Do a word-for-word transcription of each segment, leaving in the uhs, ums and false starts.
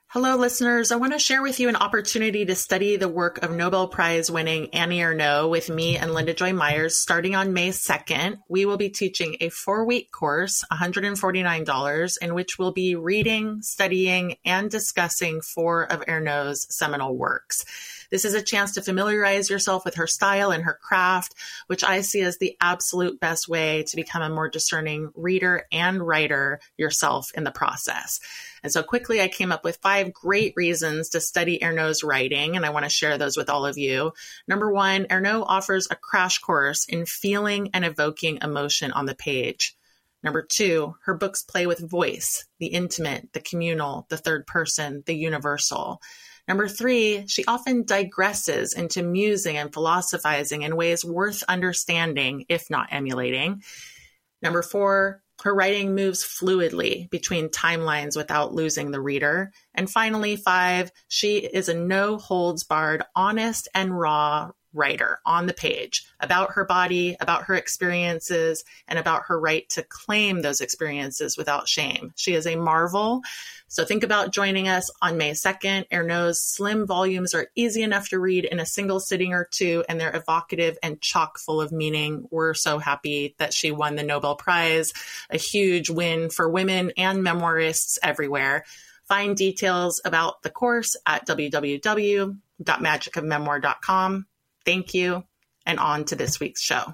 Hello, listeners. I want to share with you an opportunity to study the work of Nobel Prize winning Annie Ernaux with me and Linda Joy Myers starting on May second. We will be teaching a four-week course, one hundred forty-nine dollars, in which we'll be reading, studying, and discussing four of Ernaux's seminal works. This is a chance to familiarize yourself with her style and her craft, which I see as the absolute best way to become a more discerning reader and writer yourself in the process. And so quickly, I came up with five great reasons to study Ernaux's writing, and I want to share those with all of you. Number one, Ernaux offers a crash course in feeling and evoking emotion on the page. Number two, her books play with voice, the intimate, the communal, the third person, the universal. Number three, she often digresses into musing and philosophizing in ways worth understanding, if not emulating. Number four, her writing moves fluidly between timelines without losing the reader. And finally, five, she is a no-holds-barred, honest and raw writer on the page about her body, about her experiences, and about her right to claim those experiences without shame. She is a marvel. So think about joining us on May second. Ernaux's slim volumes are easy enough to read in a single sitting or two, and they're evocative and chock full of meaning. We're so happy that she won the Nobel Prize, a huge win for women and memoirists everywhere. Find details about the course at w w w dot magic of memoir dot com. Thank you, and on to this week's show.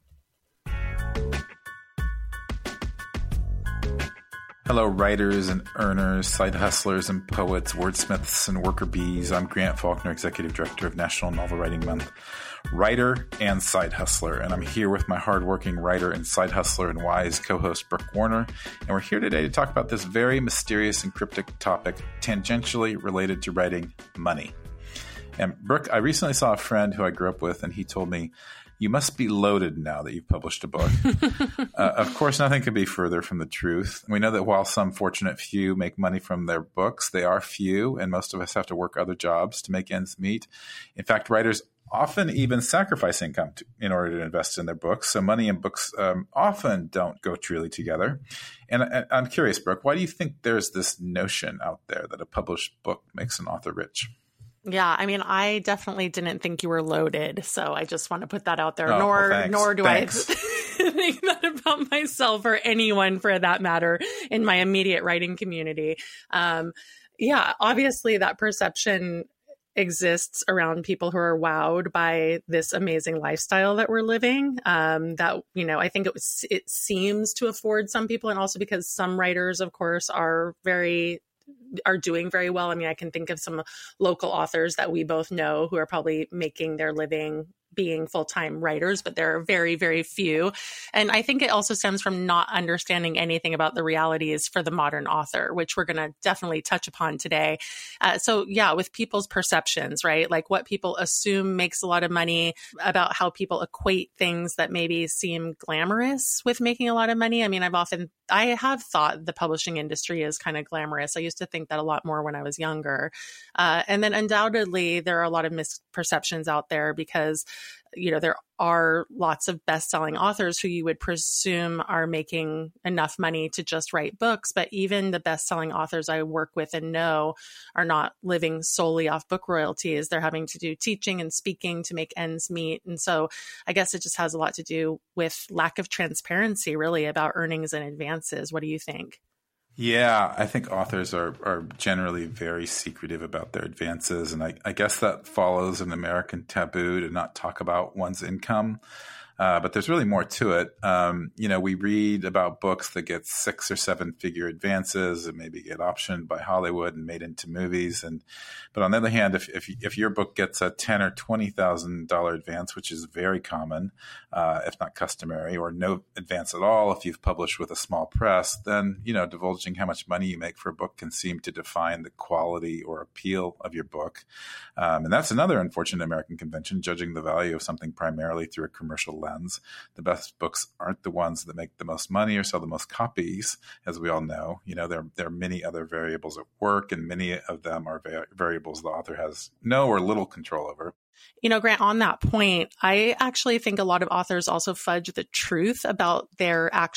Hello, writers and earners, side hustlers and poets, wordsmiths and worker bees. I'm Grant Faulkner, Executive Director of National Novel Writing Month, writer and side hustler. And I'm here with my hardworking writer and side hustler and wise co-host, Brooke Warner. And we're here today to talk about this very mysterious and cryptic topic, tangentially related to writing, money. And Brooke, I recently saw a friend who I grew up with, and he told me, you must be loaded now that you've published a book. uh, of course, nothing could be further from the truth. We know that while some fortunate few make money from their books, they are few, and most of us have to work other jobs to make ends meet. In fact, writers often even sacrifice income to, in order to invest in their books. So money and books um, often don't go truly together. And I, I'm curious, Brooke, why do you think there's this notion out there that a published book makes an author rich? Yeah, I mean, I definitely didn't think you were loaded, so I just want to put that out there. Oh, nor, well, nor do thanks. I think that about myself or anyone for that matter in my immediate writing community. Um, yeah, obviously that perception exists around people who are wowed by this amazing lifestyle that we're living. Um, that, you know, I think it was, it seems to afford some people, and also because some writers, of course, are very are doing very well. I mean, I can think of some local authors that we both know who are probably making their living being full-time writers, but there are very, very few. And I think it also stems from not understanding anything about the realities for the modern author, which we're going to definitely touch upon today. Uh, so yeah, with people's perceptions, right? Like what people assume makes a lot of money, about how people equate things that maybe seem glamorous with making a lot of money. I mean, I've often, I have thought the publishing industry is kind of glamorous. I used to think that a lot more when I was younger. Uh, and then undoubtedly there are a lot of misperceptions out there because you know, there are lots of best-selling authors who you would presume are making enough money to just write books. But even the best-selling authors I work with and know are not living solely off book royalties. They're having to do teaching and speaking to make ends meet. And so I guess it just has a lot to do with lack of transparency, really, about earnings and advances. What do you think? Yeah, I think authors are, are generally very secretive about their advances. And I, I guess that follows an American taboo to not talk about one's income. Uh, but there's really more to it. Um, you know, we read about books that get six or seven figure advances and maybe get optioned by Hollywood and made into movies. And but on the other hand, if if, if your book gets a ten or twenty thousand dollar advance, which is very common, uh, if not customary, or no advance at all if you've published with a small press, then you know divulging how much money you make for a book can seem to define the quality or appeal of your book. Um, and that's another unfortunate American convention, judging the value of something primarily through a commercial lens. The best books aren't the ones that make the most money or sell the most copies, as we all know. You know, there, there are many other variables at work, and many of them are va- variables the author has no or little control over. You know, Grant, on that point, I actually think a lot of authors also fudge the truth about their actual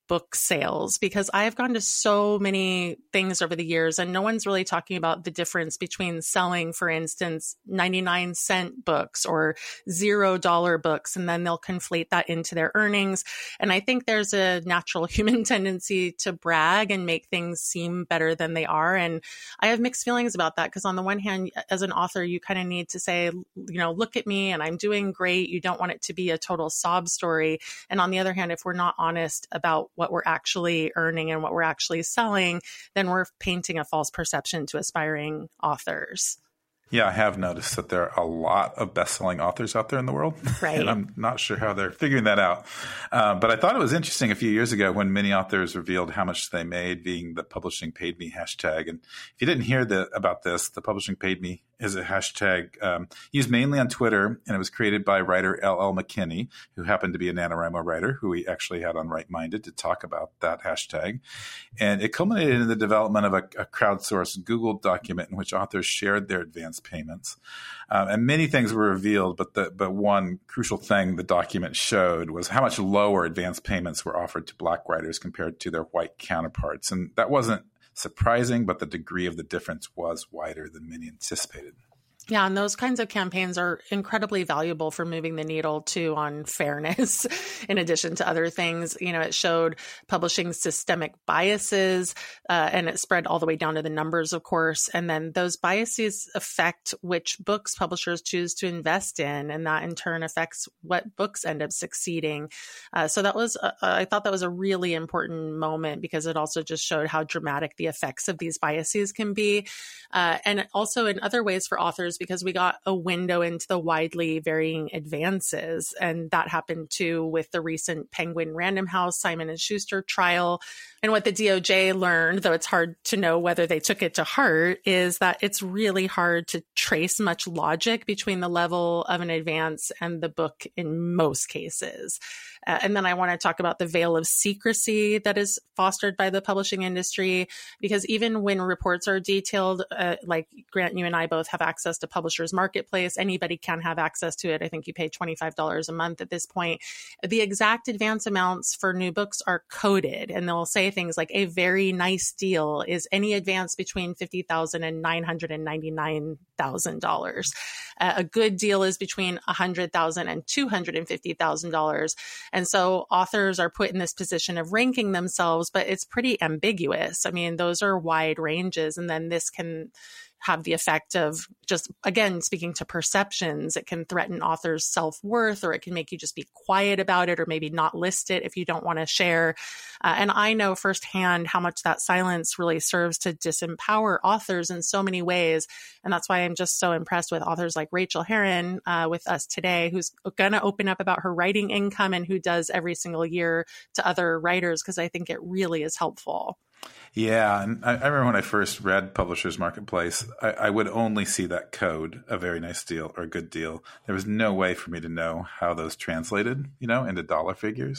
book sales, because I've gone to so many things over the years and no one's really talking about the difference between selling, for instance, ninety-nine cent books or zero dollar books, and then they'll conflate that into their earnings. And I think there's a natural human tendency to brag and make things seem better than they are. And I have mixed feelings about that, because on the one hand, as an author, you kind of need to say, you know, look at me and I'm doing great. You don't want it to be a total sob story. And on the other hand, if we're not honest about what we're actually earning and what we're actually selling, then we're painting a false perception to aspiring authors. Yeah, I have noticed that there are a lot of best-selling authors out there in the world. Right. And I'm not sure how they're figuring that out. Uh, but I thought it was interesting a few years ago when many authors revealed how much they made being the Publishing Paid Me hashtag. And if you didn't hear the, about this, the Publishing Paid Me is a hashtag um, used mainly on Twitter, and it was created by writer L L McKinney, who happened to be a NaNoWriMo writer, who we actually had on Right Minded to talk about that hashtag. And it culminated in the development of a, a crowdsourced Google document in which authors shared their advance payments. Um, and many things were revealed, but the but one crucial thing the document showed was how much lower advance payments were offered to Black writers compared to their white counterparts. And that wasn't surprising, but the degree of the difference was wider than many anticipated. Yeah, and those kinds of campaigns are incredibly valuable for moving the needle too on fairness, in addition to other things. You know, it showed publishing systemic biases, uh, and it spread all the way down to the numbers, of course. And then those biases affect which books publishers choose to invest in, and that in turn affects what books end up succeeding. Uh, so that was, uh, I thought that was a really important moment, because it also just showed how dramatic the effects of these biases can be. Uh, and also in other ways for authors, because we got a window into the widely varying advances. And that happened too with the recent Penguin Random House Simon and Schuster trial. And what the D O J learned, though it's hard to know whether they took it to heart, is that it's really hard to trace much logic between the level of an advance and the book in most cases. Uh, and then I want to talk about the veil of secrecy that is fostered by the publishing industry, because even when reports are detailed, uh, like Grant, you and I both have access to Publishers Marketplace. Anybody can have access to it. I think you pay twenty-five dollars a month at this point. The exact advance amounts for new books are coded, and they'll say things like a very nice deal is any advance between fifty thousand dollars and nine hundred ninety-nine thousand dollars. Uh, a good deal is between one hundred thousand dollars and two hundred fifty thousand dollars. And so authors are put in this position of ranking themselves, but it's pretty ambiguous. I mean, those are wide ranges. And then this can have the effect of just, again, speaking to perceptions. It can threaten authors' self-worth, or it can make you just be quiet about it, or maybe not list it if you don't want to share. Uh, and I know firsthand how much that silence really serves to disempower authors in so many ways. And that's why I'm just so impressed with authors like Rachel Herron uh, with us today, who's going to open up about her writing income and who does every single year to other writers, because I think it really is helpful. Yeah, and I, I remember when I first read Publishers Marketplace, I, I would only see that code, a very nice deal or a good deal. There was no way for me to know how those translated, you know, into dollar figures.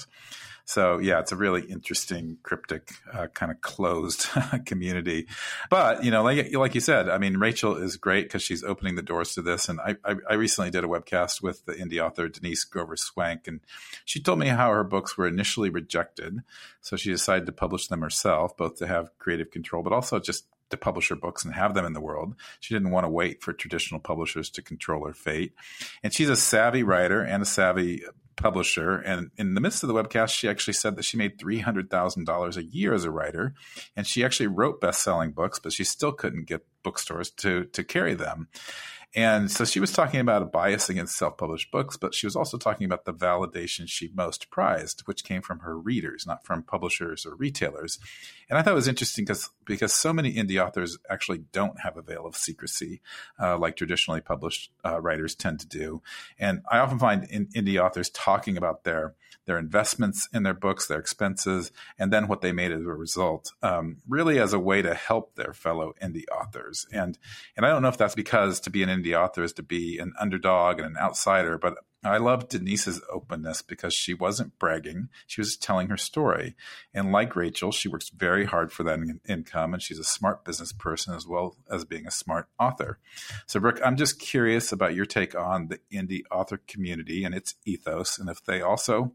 So yeah, it's a really interesting, cryptic, uh, kind of closed community. But, you know, like, like you said, I mean, Rachel is great because she's opening the doors to this. And I, I, I recently did a webcast with the indie author Denise Grover Swank, and she told me how her books were initially rejected. So she decided to publish them herself, both to have creative control, but also just to publish her books and have them in the world. She didn't want to wait for traditional publishers to control her fate. And she's a savvy writer and a savvy publisher. And in the midst of the webcast, she actually said that she made three hundred thousand dollars a year as a writer. And she actually wrote best-selling books, but she still couldn't get bookstores to, to carry them. And so she was talking about a bias against self-published books, but she was also talking about the validation she most prized, which came from her readers, not from publishers or retailers. And I thought it was interesting because because so many indie authors actually don't have a veil of secrecy uh, like traditionally published uh, writers tend to do. And I often find in, indie authors talking about their their investments in their books, their expenses, and then what they made as a result, um, really as a way to help their fellow indie authors. And and I don't know if that's because to be an indie author is to be an underdog and an outsider, but I love Denise's openness because she wasn't bragging. She was telling her story. And like Rachel, she works very hard for that in- income, and she's a smart business person as well as being a smart author. So, Brooke, I'm just curious about your take on the indie author community and its ethos, and if they also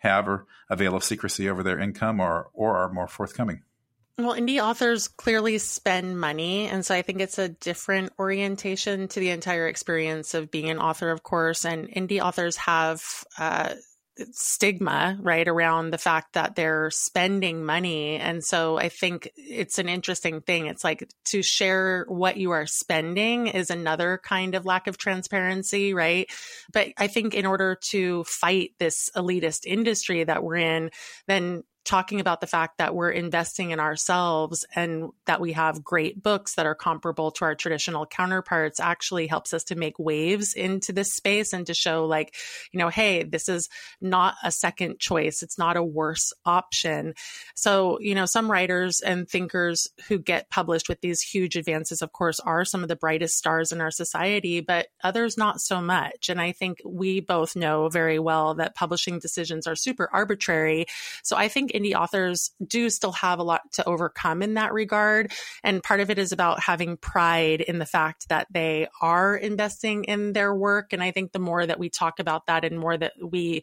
have or a veil of secrecy over their income or, or are more forthcoming? Well, indie authors clearly spend money. And so I think it's a different orientation to the entire experience of being an author, of course. And indie authors have uh, stigma, right, around the fact that they're spending money. And so I think it's an interesting thing. It's like to share what you are spending is another kind of lack of transparency, right? But I think in order to fight this elitist industry that we're in, then talking about the fact that we're investing in ourselves and that we have great books that are comparable to our traditional counterparts actually helps us to make waves into this space and to show like, you know, hey, this is not a second choice. It's not a worse option. So, you know, some writers and thinkers who get published with these huge advances, of course, are some of the brightest stars in our society, but others not so much. And I think we both know very well that publishing decisions are super arbitrary. So I think indie authors do still have a lot to overcome in that regard. And part of it is about having pride in the fact that they are investing in their work. And I think the more that we talk about that and more that we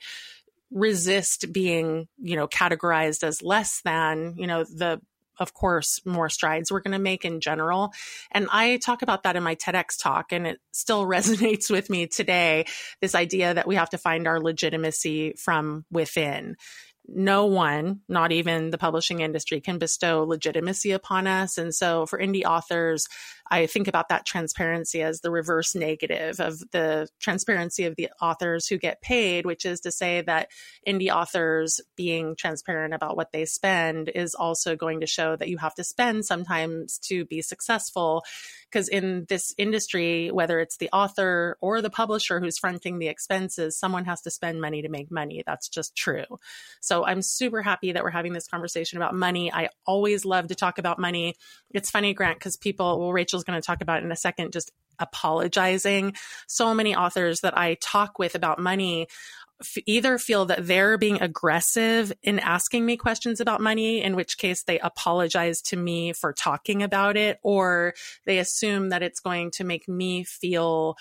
resist being, you know, categorized as less than, you know, the of course, more strides we're going to make in general. And I talk about that in my TEDx talk, and it still resonates with me today, this idea that we have to find our legitimacy from within. No one, not even the publishing industry, can bestow legitimacy upon us. And so for indie authors, I think about that transparency as the reverse negative of the transparency of the authors who get paid, which is to say that indie authors being transparent about what they spend is also going to show that you have to spend sometimes to be successful. Because in this industry, whether it's the author or the publisher who's fronting the expenses, someone has to spend money to make money. That's just true. So I'm super happy that we're having this conversation about money. I always love to talk about money. It's funny, Grant, because people, well, Rachel's going to talk about it in a second, just apologizing. So many authors that I talk with about money f- either feel that they're being aggressive in asking me questions about money, in which case they apologize to me for talking about it, or they assume that it's going to make me feel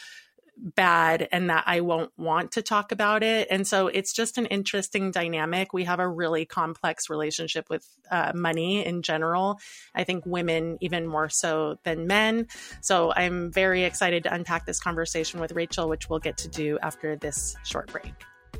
bad and that I won't want to talk about it. And so it's just an interesting dynamic. We have a really complex relationship with uh, money in general. I think women even more so than men. So I'm very excited to unpack this conversation with Rachel, which we'll get to do after this short break.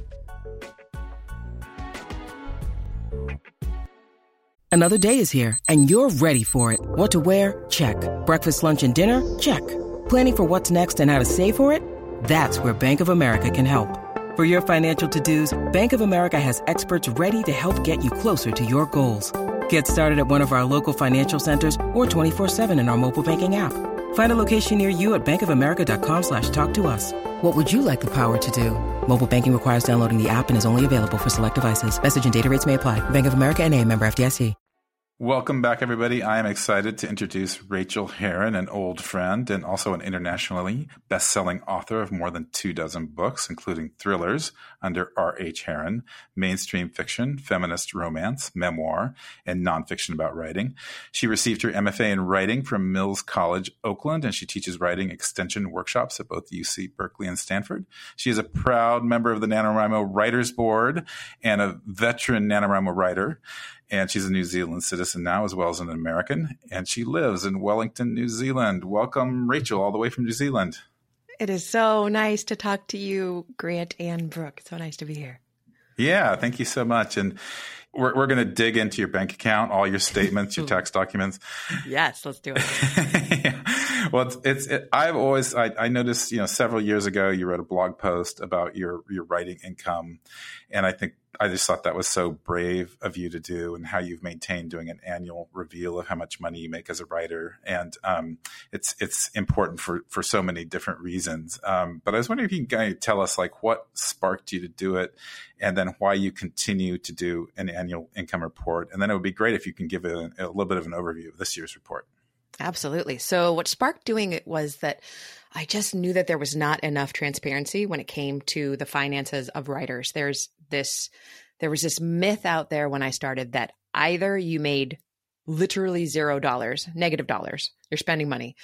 Another day is here and you're ready for it. What to wear? Check. Breakfast, lunch, and dinner? Check. Planning for what's next and how to save for it? That's where Bank of America can help. For your financial to-dos, Bank of America has experts ready to help get you closer to your goals. Get started at one of our local financial centers or twenty-four seven in our mobile banking app. Find a location near you at bankofamerica.com slash talk to us. What would you like the power to do? Mobile banking requires downloading the app and is only available for select devices. Message and data rates may apply. Bank of America N A, member F D I C. Welcome back, everybody. I am excited to introduce Rachel Herron, an old friend and also an internationally best-selling author of more than two dozen books, including thrillers under R H. Herron, mainstream fiction, feminist romance, memoir, and nonfiction about writing. She received her M F A in writing from Mills College, Oakland, and she teaches writing extension workshops at both U C Berkeley and Stanford. She is a proud member of the NaNoWriMo Writers Board and a veteran NaNoWriMo writer. And she's a New Zealand citizen now, as well as an American. And she lives in Wellington, New Zealand. Welcome, Rachel, all the way from New Zealand. It is so nice to talk to you, Grant and Brooke. So nice to be here. Yeah, thank you so much. And we're we're going to dig into your bank account, all your statements, your tax documents. Yes, let's do it. Yeah. Well, it's, it's it, I've always I, I noticed, you know, several years ago you wrote a blog post about your your writing income, and I think I just thought that was so brave of you to do, and how you've maintained doing an annual reveal of how much money you make as a writer. And um, it's it's important for, for so many different reasons. Um, but I was wondering if you can kind of tell us like what sparked you to do it, and then why you continue to do an annual income report. And then it would be great if you can give a, a little bit of an overview of this year's report. Absolutely. So what sparked doing it was that I just knew that there was not enough transparency when it came to the finances of writers. There's this, there was this myth out there when I started that either you made literally zero dollars, negative dollars, you're spending money,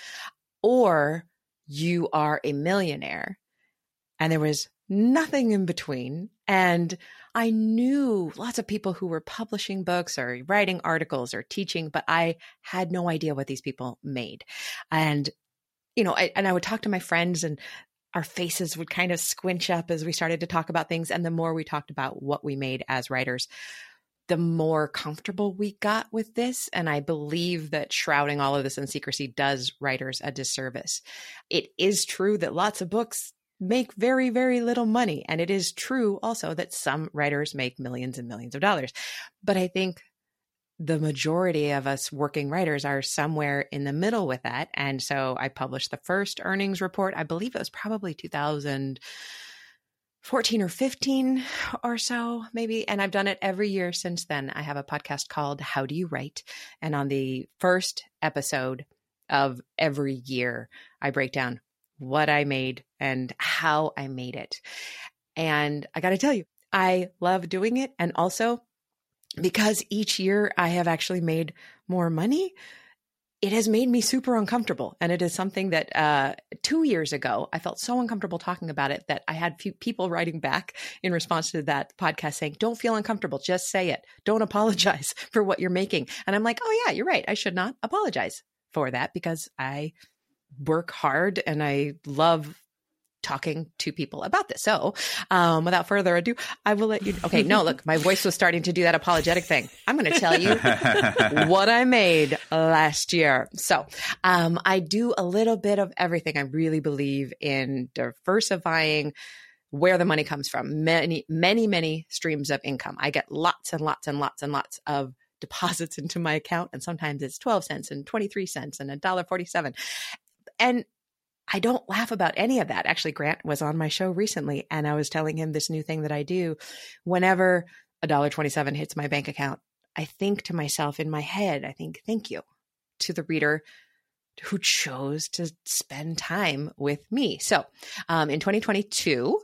or you are a millionaire. And there was nothing in between. And I knew lots of people who were publishing books or writing articles or teaching, but I had no idea what these people made. And, you know, I, and I would talk to my friends and our faces would kind of squinch up as we started to talk about things. And the more we talked about what we made as writers, the more comfortable we got with this. And I believe that shrouding all of this in secrecy does writers a disservice. It is true that lots of books make very, very little money. And it is true also that some writers make millions and millions of dollars. But I think the majority of us working writers are somewhere in the middle with that. And so I published the first earnings report. I believe it was probably two thousand fourteen or fifteen or so, maybe. And I've done it every year since then. I have a podcast called How Do You Write? And on the first episode of every year, I break down what I made and how I made it. And I got to tell you, I love doing it. And also because each year I have actually made more money, it has made me super uncomfortable. And it is something that uh, two years ago, I felt so uncomfortable talking about it that I had few people writing back in response to that podcast saying, don't feel uncomfortable, just say it. Don't apologize for what you're making. And I'm like, oh yeah, you're right. I should not apologize for that because I work hard and I love talking to people about this. So um, without further ado, I will let you. Okay, no, look, my voice was starting to do that apologetic thing. I'm going to tell you what I made last year. So um, I do a little bit of everything. I really believe in diversifying where the money comes from. Many, many, many streams of income. I get lots and lots and lots and lots of deposits into my account. And sometimes it's twelve cents and twenty-three cents and one dollar and forty-seven cents. And I don't laugh about any of that. Actually, Grant was on my show recently and I was telling him this new thing that I do. Whenever one dollar and twenty-seven cents hits my bank account, I think to myself in my head, I think, thank you to the reader who chose to spend time with me. So um, in twenty twenty-two,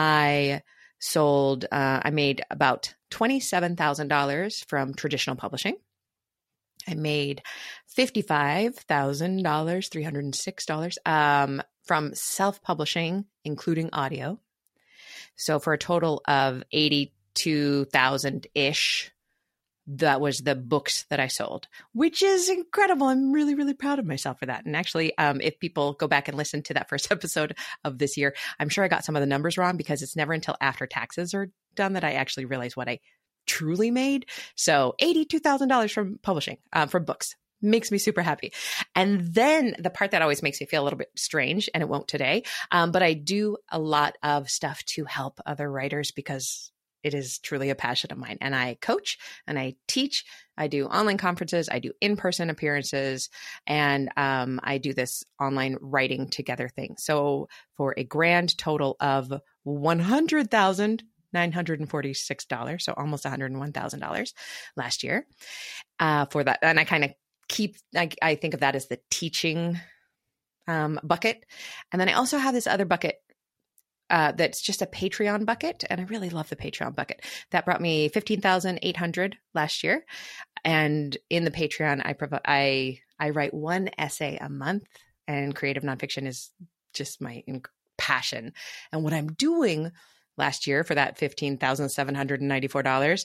I sold, uh, I made about twenty-seven thousand dollars from traditional publishing. I made fifty-five thousand dollars, three hundred six dollars um, from self-publishing, including audio. So for a total of eighty-two thousand-ish, that was the books that I sold, which is incredible. I'm really, really proud of myself for that. And actually, um, if people go back and listen to that first episode of this year, I'm sure I got some of the numbers wrong because it's never until after taxes are done that I actually realize what I truly made. So eighty-two thousand dollars from publishing, um, from books, makes me super happy. And then the part that always makes me feel a little bit strange, and it won't today, um, but I do a lot of stuff to help other writers because it is truly a passion of mine. And I coach and I teach, I do online conferences, I do in-person appearances, and um, I do this online writing together thing. So for a grand total of one hundred thousand dollars, nine hundred forty-six dollars, so almost one hundred one thousand dollars last year uh, for that. And I kind of keep, I, I think of that as the teaching um, bucket. And then I also have this other bucket uh, that's just a Patreon bucket. And I really love the Patreon bucket. That brought me fifteen thousand eight hundred dollars last year. And in the Patreon, I provide, I, I write one essay a month, and creative nonfiction is just my passion. And what I'm doing last year for that fifteen thousand seven hundred ninety-four dollars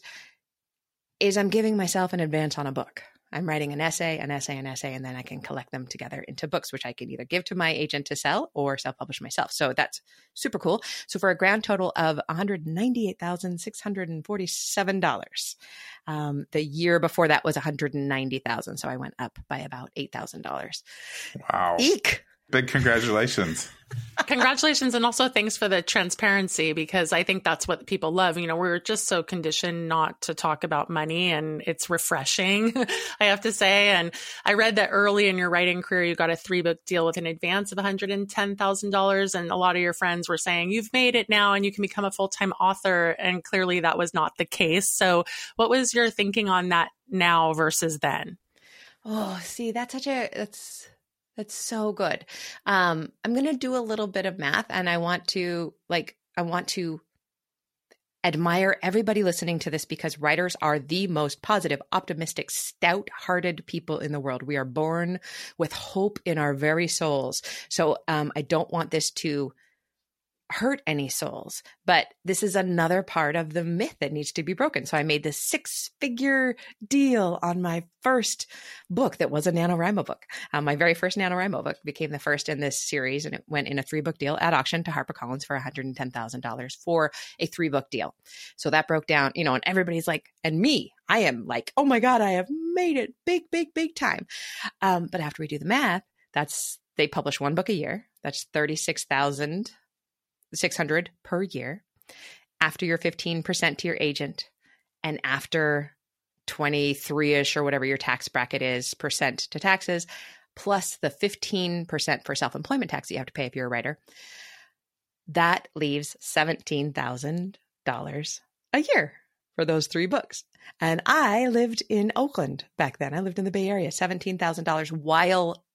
is I'm giving myself an advance on a book. I'm writing an essay, an essay, an essay, and then I can collect them together into books, which I can either give to my agent to sell or self-publish myself. So that's super cool. So for a grand total of one hundred ninety-eight thousand six hundred forty-seven dollars. Um, the year before that was one hundred ninety thousand dollars. So I went up by about eight thousand dollars. Wow. Eek. Big congratulations. Congratulations. And also thanks for the transparency, because I think that's what people love. You know, we're just so conditioned not to talk about money, and it's refreshing, I have to say. And I read that early in your writing career, you got a three book deal with an advance of one hundred ten thousand dollars. And a lot of your friends were saying, you've made it now and you can become a full-time author. And clearly that was not the case. So what was your thinking on that now versus then? Oh, see, that's such a, that's, That's so good. Um, I'm going to do a little bit of math, and I want to like, I want to admire everybody listening to this, because writers are the most positive, optimistic, stout-hearted people in the world. We are born with hope in our very souls. So um, I don't want this to hurt any souls. But this is another part of the myth that needs to be broken. So I made this six figure deal on my first book that was a NaNoWriMo book. Um, my very first NaNoWriMo book became the first in this series, and it went in a three book deal at auction to HarperCollins for one hundred ten thousand dollars for a three book deal. So that broke down, you know, and everybody's like, and me, I am like, oh my God, I have made it big, big, big time. Um, but after we do the math, that's, they publish one book a year. That's thirty-six thousand six hundred per year. After your fifteen percent to your agent, and after twenty-three-ish or whatever your tax bracket is percent to taxes, plus the fifteen percent for self-employment tax that you have to pay if you're a writer, that leaves seventeen thousand dollars a year for those three books. And I lived in Oakland back then. I lived in the Bay Area, seventeen thousand dollars, while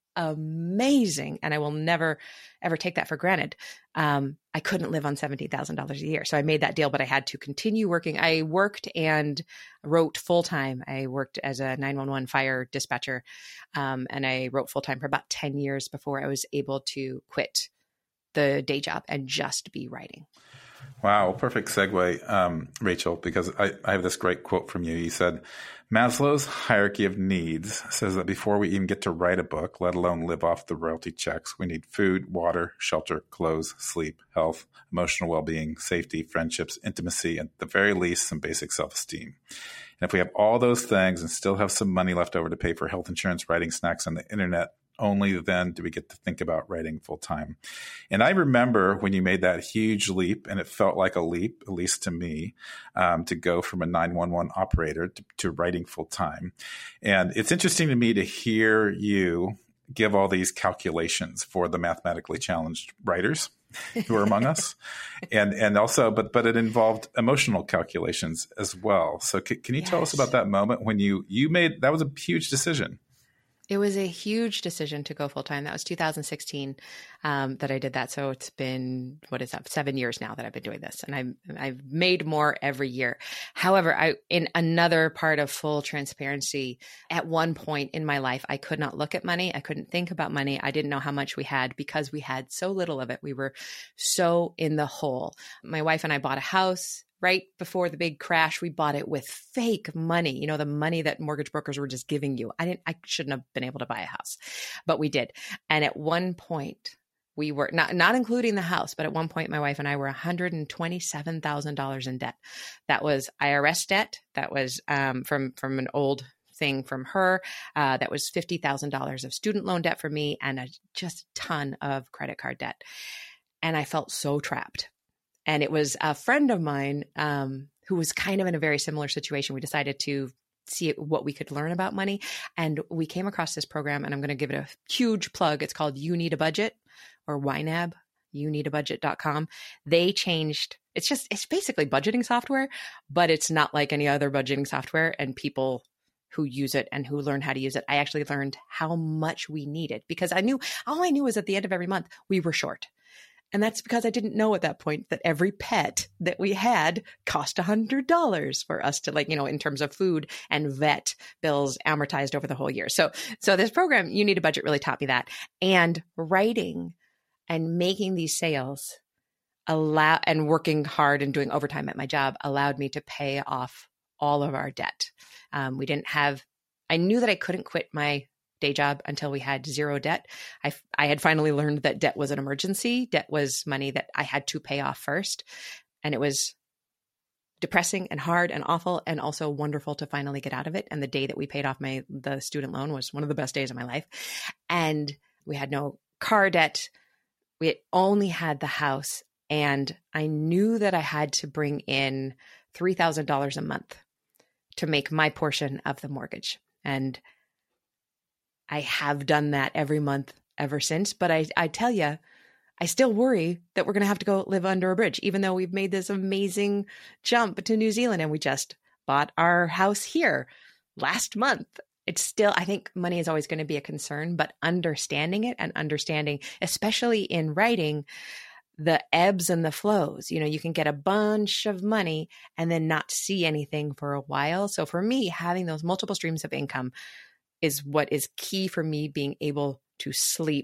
amazing. And I will never, ever take that for granted. Um, I couldn't live on seventeen thousand dollars a year. So I made that deal, but I had to continue working. I worked and wrote full time. I worked as a nine one one fire dispatcher. Um, and I wrote full time for about ten years before I was able to quit the day job and just be writing. Wow. Perfect segue, um, Rachel, because I, I have this great quote from you. You said, Maslow's hierarchy of needs says that before we even get to write a book, let alone live off the royalty checks, we need food, water, shelter, clothes, sleep, health, emotional well-being, safety, friendships, intimacy, and at the very least, some basic self-esteem. And if we have all those things and still have some money left over to pay for health insurance, writing, snacks on the internet, only then do we get to think about writing full time. And I remember when you made that huge leap, and it felt like a leap, at least to me, um, to go from a nine one one operator to, to writing full time. And it's interesting to me to hear you give all these calculations for the mathematically challenged writers who are among us. And and also, but but it involved emotional calculations as well. So c- can you yes. tell us about that moment when you, you made, that was a huge decision. It was a huge decision to go full time. That was two thousand sixteen um, that I did that. So it's been, what is that, seven years now that I've been doing this, and I've I've made more every year. However, I in another part of full transparency, at one point in my life, I could not look at money. I couldn't think about money. I didn't know how much we had because we had so little of it. We were so in the hole. My wife and I bought a house. Right before the big crash, we bought it with fake money, you know, the money that mortgage brokers were just giving you. I didn't, I shouldn't have been able to buy a house, but we did. And at one point we were not, not including the house, but at one point my wife and I were one hundred twenty-seven thousand dollars in debt. That was I R S debt. That was um, from, from an old thing from her. Uh, that was fifty thousand dollars of student loan debt for me, and a just ton of credit card debt. And I felt so trapped. And it was a friend of mine um, who was kind of in a very similar situation. We decided to see what we could learn about money. And we came across this program, and I'm going to give it a huge plug. It's called You Need a Budget, or Y NAB, you need a budget dot com. They changed, it's just, it's basically budgeting software, but it's not like any other budgeting software. And people who use it and who learn how to use it, I actually learned how much we needed, because I knew, all I knew was at the end of every month, we were short. And that's because I didn't know at that point that every pet that we had cost one hundred dollars for us to, like, you know, in terms of food and vet bills amortized over the whole year. So, so this program, You Need a Budget, really taught me that. And writing and making these sales allow, and working hard and doing overtime at my job allowed me to pay off all of our debt. Um, we didn't have, I knew that I couldn't quit my day job until we had zero debt. I, I had finally learned that debt was an emergency. Debt was money that I had to pay off first. And it was depressing and hard and awful, and also wonderful to finally get out of it. And the day that we paid off my the student loan was one of the best days of my life. And we had no car debt. We had only had the house. And I knew that I had to bring in three thousand dollars a month to make my portion of the mortgage. And I have done that every month ever since. But I, I tell you, I still worry that we're going to have to go live under a bridge, even though we've made this amazing jump to New Zealand and we just bought our house here last month. It's still, I think money is always going to be a concern, but understanding it and understanding, especially in writing, the ebbs and the flows. You know, you can get a bunch of money and then not see anything for a while. So for me, having those multiple streams of income is what is key for me being able to sleep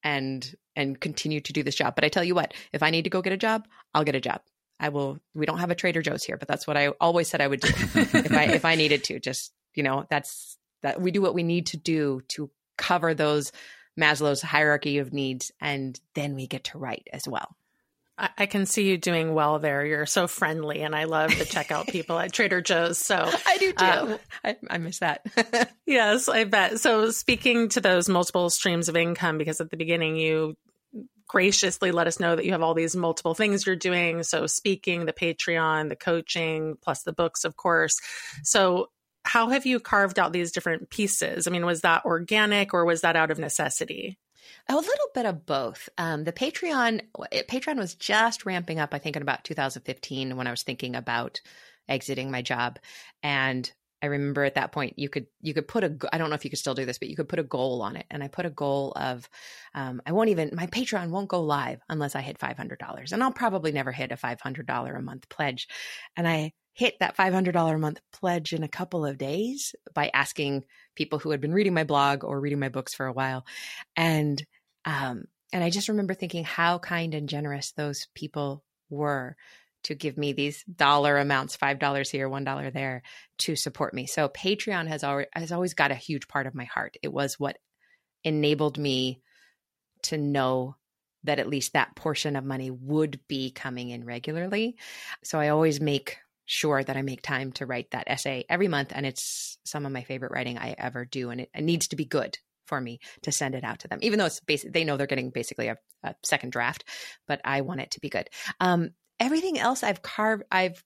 and and continue to do this job. But I tell you what, if I need to go get a job, I'll get a job. I will. We don't have a Trader Joe's here, but that's what I always said I would do if I if I needed to. Just, you know, that's that we do what we need to do to cover those Maslow's hierarchy of needs, and then we get to write as well. I, I can see you doing well there. You're so friendly, and I love to check out people at Trader Joe's. So I do too. Uh, I, I miss that. Yes, I bet. So speaking to those multiple streams of income, because at the beginning you graciously let us know that you have all these multiple things you're doing. So speaking, the Patreon, the coaching, plus the books, of course. So how have you carved out these different pieces? I mean, was that organic or was that out of necessity? A little bit of both. Um, the Patreon, Patreon was just ramping up, I think, in about two thousand fifteen when I was thinking about exiting my job. And I remember at that point, you could you could put a, I don't know if you could still do this, but you could put a goal on it. And I put a goal of, um, I won't even, my Patreon won't go live unless I hit five hundred dollars. And I'll probably never hit a five hundred dollars a month pledge. And I hit that five hundred dollars a month pledge in a couple of days by asking people who had been reading my blog or reading my books for a while. And, um, and I just remember thinking how kind and generous those people were to give me these dollar amounts, five dollars here, one dollar there, to support me. So Patreon has always, has always got a huge part of my heart. It was what enabled me to know that at least that portion of money would be coming in regularly. So I always make sure that I make time to write that essay every month. And it's some of my favorite writing I ever do. And it, it needs to be good for me to send it out to them, even though it's basic, they know they're getting basically a, a second draft, but I want it to be good. Um, Everything else I've carved, I've,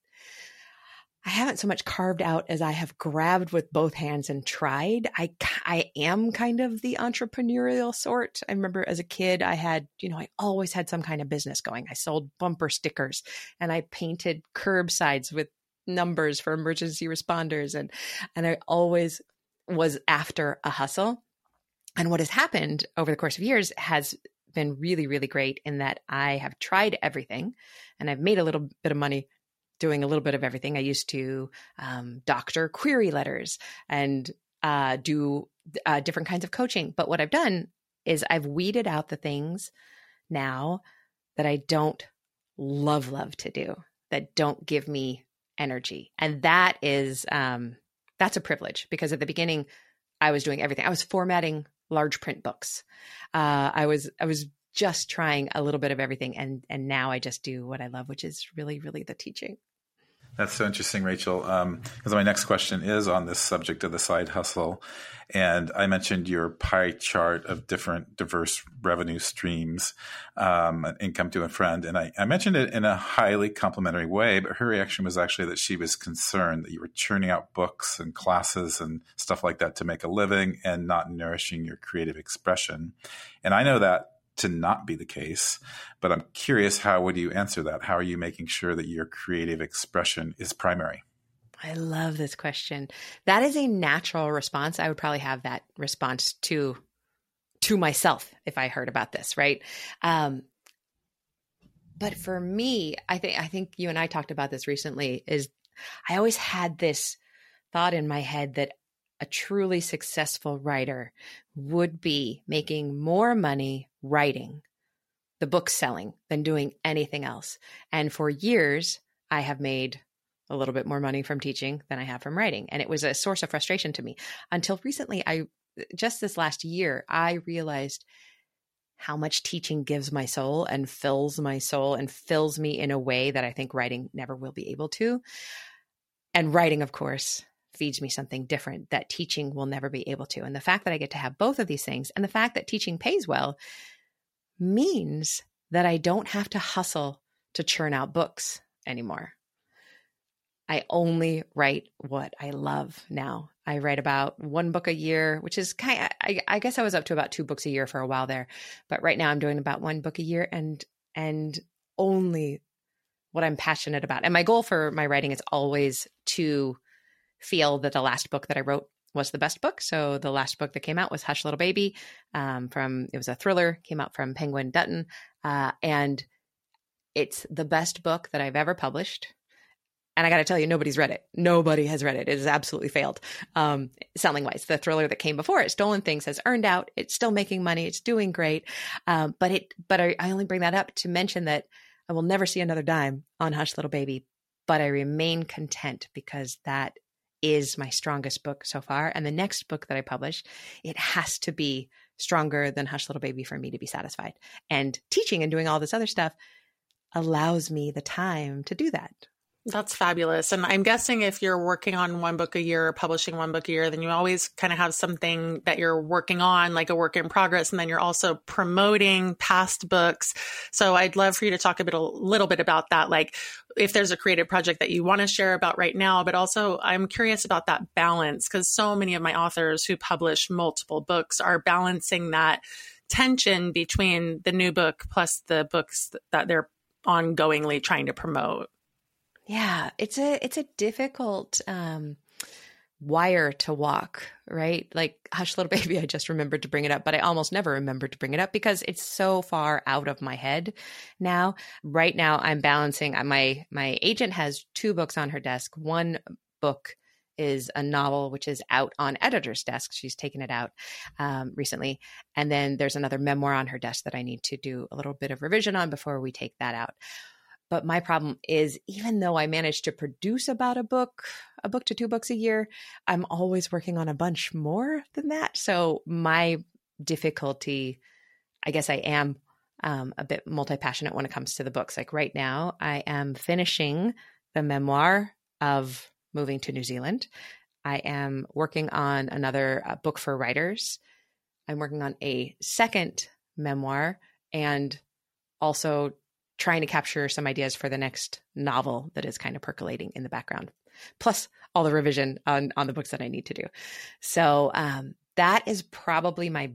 I haven't so much carved out as I have grabbed with both hands and tried. I, I am kind of the entrepreneurial sort. I remember as a kid, I had, you know, I always had some kind of business going. I sold bumper stickers and I painted curbsides with numbers for emergency responders. And, and I always was after a hustle. And what has happened over the course of years has been really, really great in that I have tried everything and I've made a little bit of money doing a little bit of everything. I used to um, doctor query letters and uh, do uh, different kinds of coaching. But what I've done is I've weeded out the things now that I don't love, love to do, that don't give me energy. And that is, um, that's a privilege because at the beginning I was doing everything. I was formatting large print books. Uh, I was, I was just trying a little bit of everything. And, and now I just do what I love, which is really, really the teaching. That's so interesting, Rachel. Um, because my next question is on this subject of the side hustle. And I mentioned your pie chart of different diverse revenue streams, um, income to a friend. And I, I mentioned it in a highly complimentary way, but her reaction was actually that she was concerned that you were churning out books and classes and stuff like that to make a living and not nourishing your creative expression. And I know that to not be the case, but I'm curious, how would you answer that? How are you making sure that your creative expression is primary? I love this question. That is a natural response. I would probably have that response to, to myself if I heard about this, right? Um, but for me, I think, I think you and I talked about this recently, is I always had this thought in my head that a truly successful writer would be making more money writing, the book selling, than doing anything else. And for years, I have made a little bit more money from teaching than I have from writing. And it was a source of frustration to me until recently. I just this last year, I realized how much teaching gives my soul and fills my soul and fills me in a way that I think writing never will be able to. And writing, of course, feeds me something different that teaching will never be able to. And the fact that I get to have both of these things and the fact that teaching pays well means that I don't have to hustle to churn out books anymore. I only write what I love now. I write about one book a year, which is kind of, I, I guess I was up to about two books a year for a while there, but right now I'm doing about one book a year and, and only what I'm passionate about. And my goal for my writing is always to feel that the last book that I wrote was the best book. So the last book that came out was Hush Little Baby, um, from, it was a thriller, came out from Penguin Dutton. Uh, and it's the best book that I've ever published. And I got to tell you, nobody's read it. Nobody has read it. It has absolutely failed. Um, selling wise, the thriller that came before it, Stolen Things, has earned out. It's still making money. It's doing great. Um, but it, but I, I only bring that up to mention that I will never see another dime on Hush Little Baby, but I remain content because that is my strongest book so far. And the next book that I publish, it has to be stronger than Hush Little Baby for me to be satisfied. And teaching and doing all this other stuff allows me the time to do that. That's fabulous. And I'm guessing if you're working on one book a year or publishing one book a year, then you always kind of have something that you're working on, like a work in progress. And then you're also promoting past books. So I'd love for you to talk a bit, a little bit about that. Like if there's a creative project that you want to share about right now, but also I'm curious about that balance, because so many of my authors who publish multiple books are balancing that tension between the new book plus the books that they're ongoingly trying to promote. Yeah, it's a it's a difficult um, wire to walk, right? Like Hush Little Baby, I just remembered to bring it up, but I almost never remember to bring it up because it's so far out of my head now. Right now, I'm balancing. My my agent has two books on her desk. One book is a novel, which is out on editor's desk. She's taken it out um, recently. And then there's another memoir on her desk that I need to do a little bit of revision on before we take that out. But my problem is, even though I manage to produce about a book, a book to two books a year, I'm always working on a bunch more than that. So my difficulty, I guess I am um, a bit multi-passionate when it comes to the books. Like right now, I am finishing the memoir of moving to New Zealand. I am working on another uh, book for writers. I'm working on a second memoir and also trying to capture some ideas for the next novel that is kind of percolating in the background, plus all the revision on, on the books that I need to do. So um, that is probably my,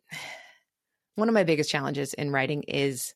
one of my biggest challenges in writing is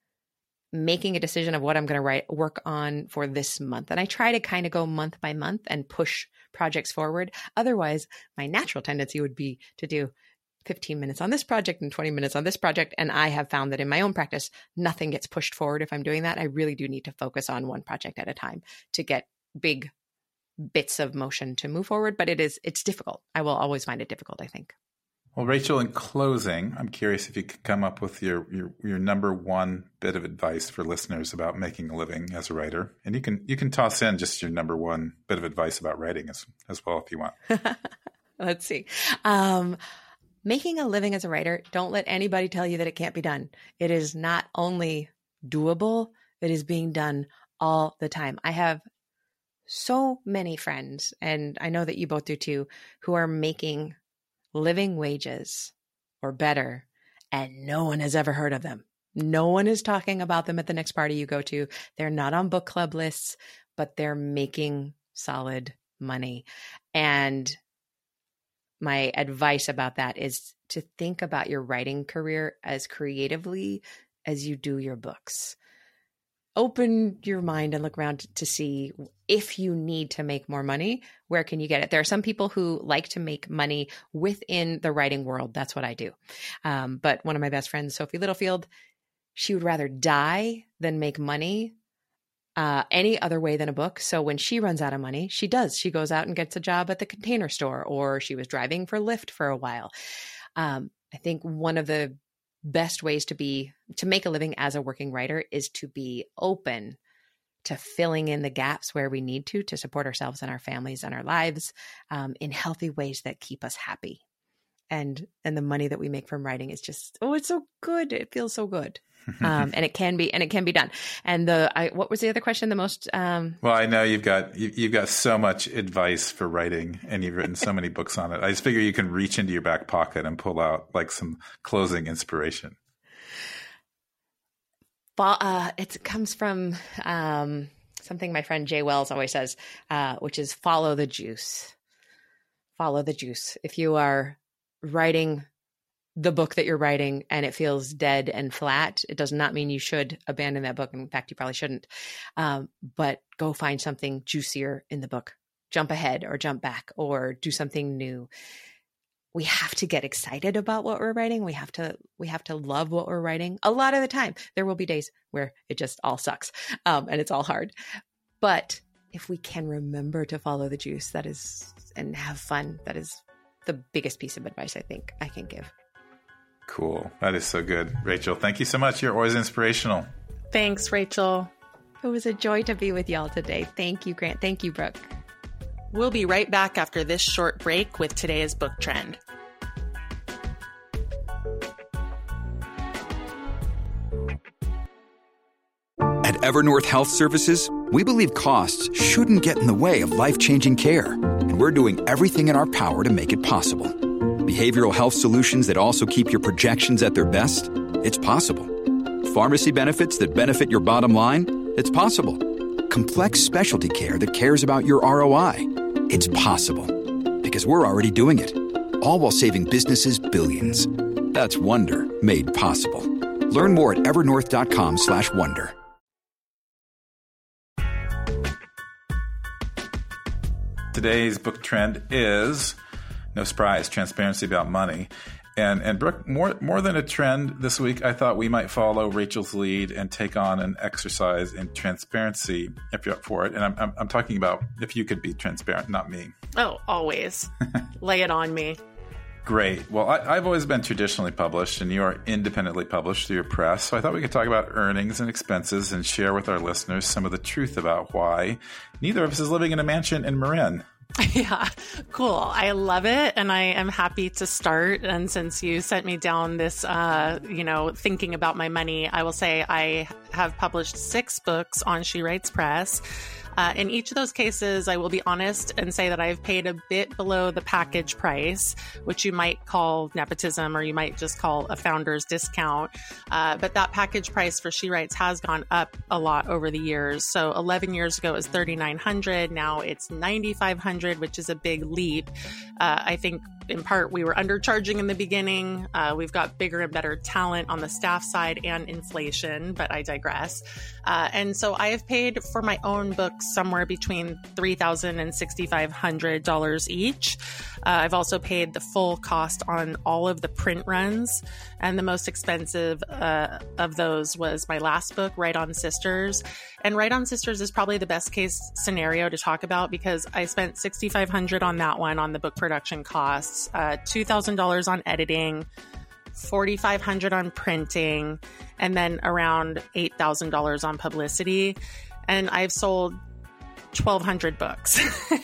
making a decision of what I'm going to write, work on for this month. And I try to kind of go month by month and push projects forward. Otherwise, my natural tendency would be to do fifteen minutes on this project and twenty minutes on this project. And I have found that in my own practice, nothing gets pushed forward if I'm doing that. I really do need to focus on one project at a time to get big bits of motion to move forward. But it is, it's difficult. I will always find it difficult, I think. Well, Rachel, in closing, I'm curious if you could come up with your, your your number one bit of advice for listeners about making a living as a writer. And you can you can toss in just your number one bit of advice about writing as, as well if you want. Let's see. Um, Making a living as a writer, don't let anybody tell you that it can't be done. It is not only doable, it is being done all the time. I have so many friends, and I know that you both do too, who are making living wages or better, and no one has ever heard of them. No one is talking about them at the next party you go to. They're not on book club lists, but they're making solid money. And my advice about that is to think about your writing career as creatively as you do your books. Open your mind and look around to see if you need to make more money, where can you get it? There are some people who like to make money within the writing world. That's what I do. Um, but one of my best friends, Sophie Littlefield, she would rather die than make money Uh, any other way than a book. So when she runs out of money, she does. She goes out and gets a job at the Container Store, or she was driving for Lyft for a while. Um, I think one of the best ways to be, to make a living as a working writer is to be open to filling in the gaps where we need to, to support ourselves and our families and our lives um, in healthy ways that keep us happy. And, and the money that we make from writing is just, oh, it's so good. It feels so good. Um, and it can be, and it can be done. And the, I, what was the other question? The most, um, well, I know you've got, you, you've got so much advice for writing and you've written so many books on it. I just figure you can reach into your back pocket and pull out like some closing inspiration. Uh, it comes from, um, something my friend Jay Wells always says, uh, which is follow the juice, follow the juice. If you are writing the book that you're writing and it feels dead and flat, it does not mean you should abandon that book. In fact, you probably shouldn't. Um, but go find something juicier in the book. Jump ahead or jump back or do something new. We have to get excited about what we're writing. We have to, we have to love what we're writing. A lot of the time, there will be days where it just all sucks um, and it's all hard. But if we can remember to follow the juice, that is, and have fun, that is the biggest piece of advice I think I can give. Cool. That is so good. Rachel, thank you so much. You're always inspirational. Thanks, Rachel. It was a joy to be with y'all today. Thank you, Grant. Thank you, Brooke. We'll be right back after this short break with today's book trend. At Evernorth Health Services, we believe costs shouldn't get in the way of life-changing care, and we're doing everything in our power to make it possible. Behavioral health solutions that also keep your projections at their best? It's possible. Pharmacy benefits that benefit your bottom line? It's possible. Complex specialty care that cares about your R O I? It's possible. Because we're already doing it. All while saving businesses billions. That's Wonder made possible. Learn more at evernorth.com slash wonder. Today's book trend is, no surprise, transparency about money. And and Brooke, more more than a trend this week, I thought we might follow Rachel's lead and take on an exercise in transparency if you're up for it. And I'm I'm, I'm talking about if you could be transparent, not me. Oh, always. Lay it on me. Great. Well, I, I've always been traditionally published, and you are independently published through your press. So I thought we could talk about earnings and expenses and share with our listeners some of the truth about why neither of us is living in a mansion in Marin. Yeah, cool. I love it. And I am happy to start. And since you sent me down this, uh, you know, thinking about my money, I will say I have published six books on She Writes Press. Uh, in each of those cases, I will be honest and say that I've paid a bit below the package price, which you might call nepotism or you might just call a founder's discount. Uh, but that package price for She Writes has gone up a lot over the years. So eleven years ago, it was thirty-nine hundred dollars. Now it's ninety-five hundred dollars, which is a big leap. Uh, I think in part we were undercharging in the beginning. Uh, we've got bigger and better talent on the staff side and inflation, but I digress. Uh, and so I have paid for my own books somewhere between three thousand dollars and six thousand five hundred dollars each. Uh, I've also paid the full cost on all of the print runs. And the most expensive uh, of those was my last book, Right On Sisters. And Right On Sisters is probably the best case scenario to talk about because I spent six thousand five hundred dollars on that one on the book production costs, uh, two thousand dollars on editing, four thousand five hundred dollars on printing, and then around eight thousand dollars on publicity. And I've sold twelve hundred books.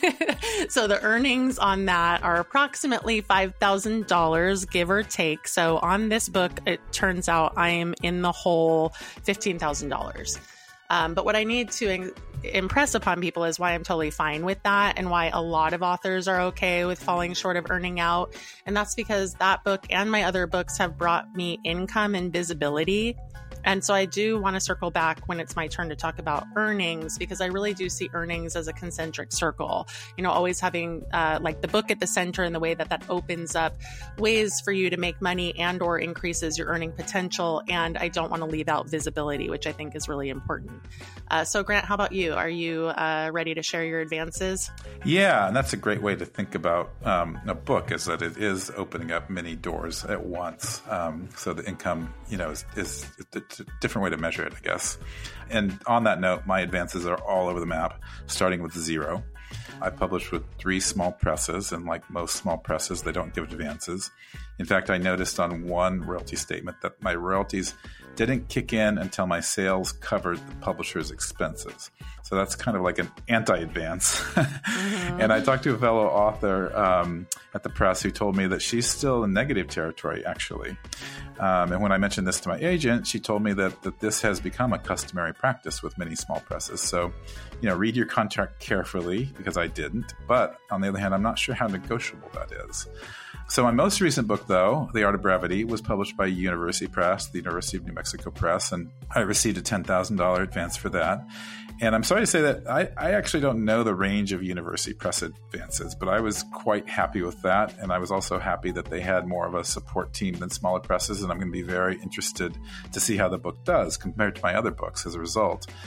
So the earnings on that are approximately five thousand dollars, give or take. So on this book, it turns out I am in the hole fifteen thousand dollars. Um, but what I need to in- impress upon people is why I'm totally fine with that and why a lot of authors are okay with falling short of earning out. And that's because that book and my other books have brought me income and visibility. And so I do want to circle back when it's my turn to talk about earnings, because I really do see earnings as a concentric circle, you know, always having uh, like the book at the center in the way that that opens up ways for you to make money and or increases your earning potential. And I don't want to leave out visibility, which I think is really important. Uh, so Grant, how about you? Are you uh, ready to share your advances? Yeah, and that's a great way to think about um, a book, is that it is opening up many doors at once. Um, so the income, you know, is, is it's a different way to measure it, I guess. And on that note, my advances are all over the map, starting with zero. I published with three small presses, and like most small presses, they don't give advances. In fact, I noticed on one royalty statement that my royalties didn't kick in until my sales covered the publisher's expenses. So that's kind of like an anti-advance. Mm-hmm. And I talked to a fellow author um, at the press who told me that she's still in negative territory, actually. Um, and when I mentioned this to my agent, she told me that, that this has become a customary practice with many small presses. So, you know, read your contract carefully, because I didn't. But on the other hand, I'm not sure how negotiable that is. So my most recent book, though, The Art of Brevity, was published by University Press, the University of New Mexico Press, and I received a ten thousand dollars advance for that. And I'm sorry to say that I, I actually don't know the range of University Press advances, but I was quite happy with that. And I was also happy that they had more of a support team than smaller presses. And I'm going to be very interested to see how the book does compared to my other books as a result.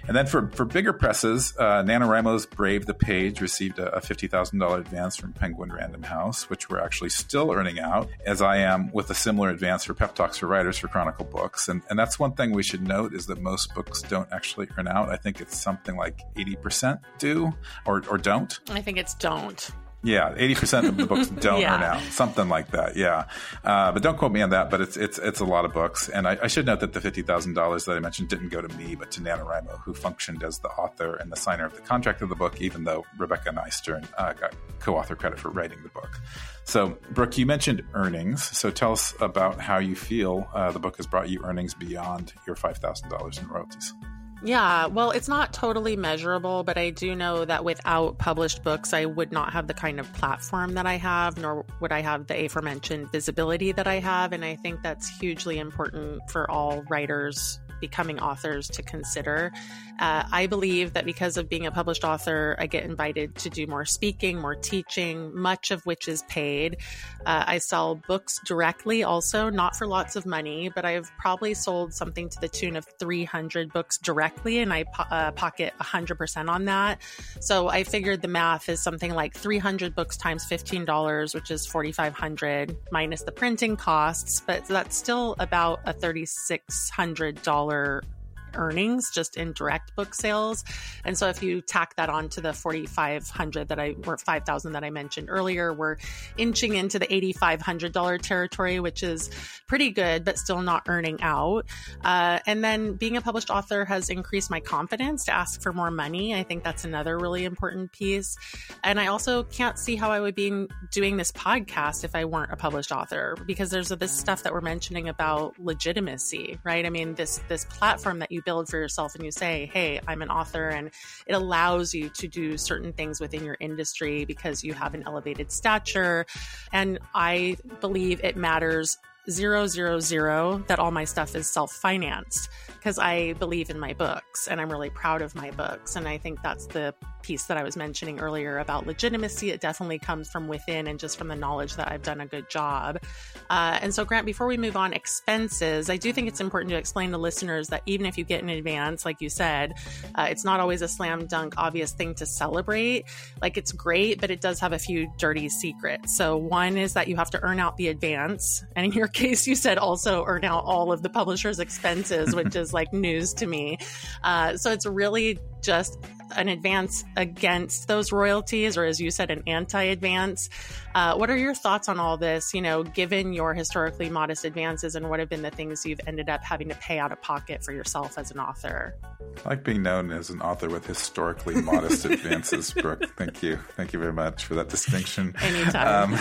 And then for, for bigger presses, uh, NaNoWriMo's Brave the Page received a, a fifty thousand dollars advance from Penguin Random House, which we're actually still earning out, as I am with a similar advance for Pep Talks for Writers for Chronicle Books. And, and that's one thing we should note is that most books don't actually earn out. I think it's something like eighty percent do or, or don't. I think it's don't. Yeah, eighty percent of the books don't yeah. earn out, something like that. Yeah, uh, but don't quote me on that. But it's it's it's a lot of books, and I, I should note that the fifty thousand dollars that I mentioned didn't go to me, but to NaNoWriMo, who functioned as the author and the signer of the contract of the book, even though Rebecca Nystern uh, got co-author credit for writing the book. So, Brooke, you mentioned earnings. So tell us about how you feel uh, the book has brought you earnings beyond your five thousand dollars in royalties. Yeah, well, it's not totally measurable, but I do know that without published books, I would not have the kind of platform that I have, nor would I have the aforementioned visibility that I have. And I think that's hugely important for all writers becoming authors to consider. Uh, I believe that because of being a published author, I get invited to do more speaking, more teaching, much of which is paid. Uh, I sell books directly also, not for lots of money, but I've probably sold something to the tune of three hundred books directly, and I po- uh, pocket one hundred percent on that. So I figured the math is something like three hundred books times fifteen dollars, which is four thousand five hundred dollars minus the printing costs, but that's still about a three thousand six hundred dollars earnings just in direct book sales. And so if you tack that on to the four thousand five hundred that I or five thousand that I mentioned earlier, we're inching into the eight thousand five hundred dollars territory, which is pretty good, but still not earning out. Uh, and then being a published author has increased my confidence to ask for more money. I think that's another really important piece. And I also can't see how I would be doing this podcast if I weren't a published author, because there's this stuff that we're mentioning about legitimacy, right? I mean, this this platform that you build for yourself and you say, hey, I'm an author, and it allows you to do certain things within your industry because you have an elevated stature. And I believe it matters zero, zero, zero that all my stuff is self-financed, because I believe in my books and I'm really proud of my books. And I think that's the piece that I was mentioning earlier about legitimacy. It definitely comes from within and just from the knowledge that I've done a good job. Uh, and so, Grant, before we move on, expenses, I do think it's important to explain to listeners that even if you get an advance, like you said, uh, it's not always a slam dunk obvious thing to celebrate. Like, it's great, but it does have a few dirty secrets. So one is that you have to earn out the advance. And in your case, you said also earn out all of the publisher's expenses, which is like news to me. Uh, so it's really just an advance against those royalties, or as you said, an anti-advance. Uh, what are your thoughts on all this, you know, given your historically modest advances, and what have been the things you've ended up having to pay out of pocket for yourself as an author? I like being known as an author with historically modest advances, Brooke. Thank you. Thank you very much for that distinction. Anytime. Um,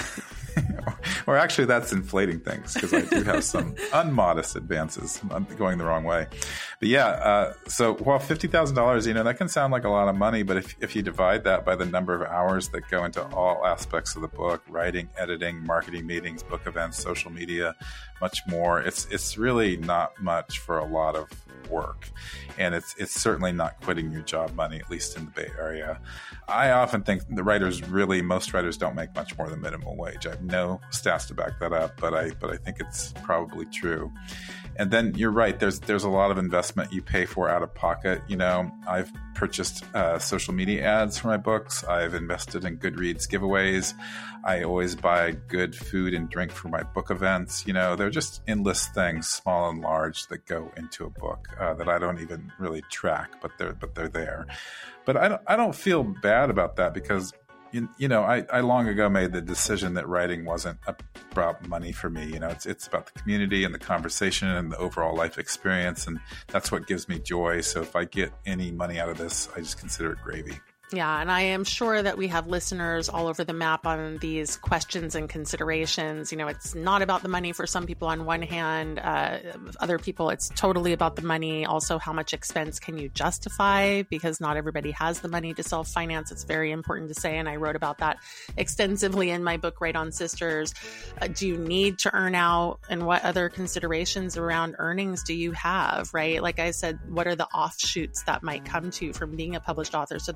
or actually, that's inflating things, because I do have some unmodest advances. I'm going the wrong way. But yeah, uh, so while fifty thousand dollars, you know, that can sound like a lot of money, but if, if you divide that by the number of hours that go into all aspects of the book, writing, editing, marketing meetings, book events, social media, much more, it's it's really not much for a lot of work. And it's it's certainly not quitting your job money, at least in the Bay Area. I often think the writers really, most writers don't make much more than minimum wage. I have no stats to back that up, but I but I think it's probably true. And then you're right, there's there's a lot of investment you pay for out of pocket. You know, I've purchased uh, social media ads for my books. I've invested in Goodreads giveaways. I always buy good food and drink for my book events. You know, they're just endless things, small and large, that go into a book uh, that I don't even really track, but they're but they're there. But I don't I don't feel bad about that, because You, you know, I, I long ago made the decision that writing wasn't about money for me. You know, it's it's about the community and the conversation and the overall life experience, and that's what gives me joy. So if I get any money out of this, I just consider it gravy. Yeah, and I am sure that we have listeners all over the map on these questions and considerations. You know, it's not about the money for some people on one hand. Uh, other people, it's totally about the money. Also, how much expense can you justify? Because not everybody has the money to self-finance. It's very important to say, and I wrote about that extensively in my book, Write On Sisters. Uh, do you need to earn out? And what other considerations around earnings do you have, right? Like I said, what are the offshoots that might come to you from being a published author? So there's just a lot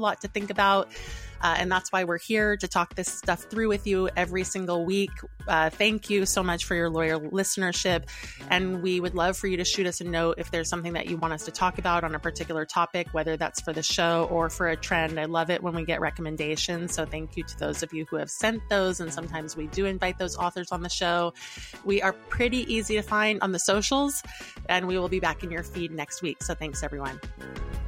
lot to think about. Uh, and that's why we're here to talk this stuff through with you every single week. Uh, thank you so much for your loyal listenership. And we would love for you to shoot us a note if there's something that you want us to talk about on a particular topic, whether that's for the show or for a trend. I love it when we get recommendations. So thank you to those of you who have sent those. And sometimes we do invite those authors on the show. We are pretty easy to find on the socials, and we will be back in your feed next week. So thanks, everyone.